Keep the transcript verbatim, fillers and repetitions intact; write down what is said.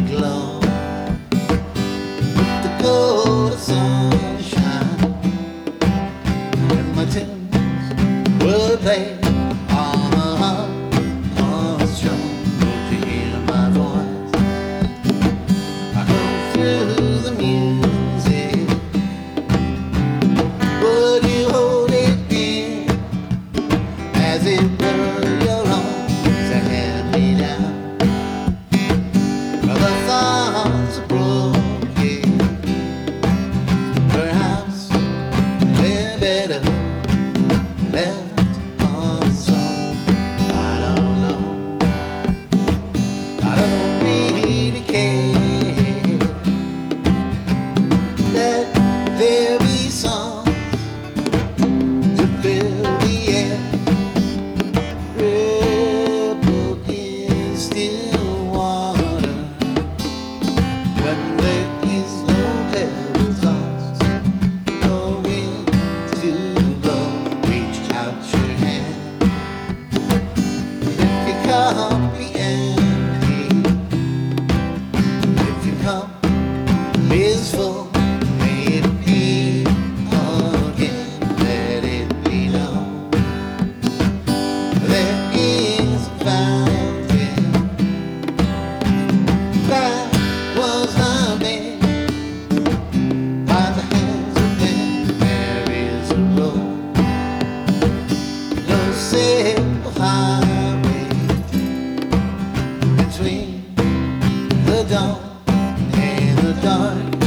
glow with the gold of sunshine, and my tunes would play on on the strum. Would you hear my voice? I go through the music. Would you hold it in as it were your own to hand me down? The thoughts are broken. Perhaps they're better left unsolved. I don't know. I don't really care. Let there be songs to fill the air. Ripple in still water when there is no pebbles lost, no wind to blow. Reach out your hand. If your cup be empty, if your cup is full, may it be again. Let it be known there is a fountain that was not made by the hands of men. There is a road, no simple highway between the dawn and the dark.